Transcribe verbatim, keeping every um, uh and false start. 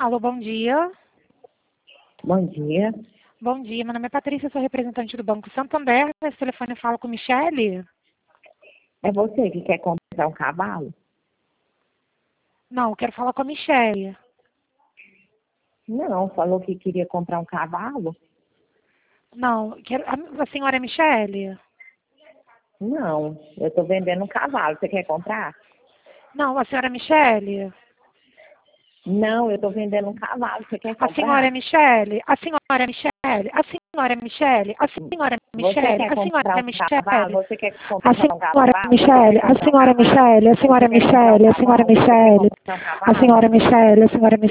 Alô, bom dia. Bom dia. Bom dia, meu nome é Patrícia, sou representante do Banco Santander. Esse telefone fala com Michele? É você que quer comprar um cavalo? Não, eu quero falar com a Michele. Não, falou que queria comprar um cavalo? Não, quero... a, a senhora é Michele? Não, eu estou vendendo um cavalo. Você quer comprar? Não, a senhora é Michele? Não, eu estou vendendo um cavalo. Você quer A senhora é comprar? Michele? A senhora é Michele? A senhora é Michele? A senhora é Você Michele? quer A senhora comprar é um cavalo? Michele? Você quer A comprar um senhora é cavalo? Você Michele? quer A comprar um senhora é cavalo? Michele? A senhora Você é quer comprar um Michele? A senhora é cavalo? Você quer Michele? comprar um A cavalo? senhora é Michele? A senhora é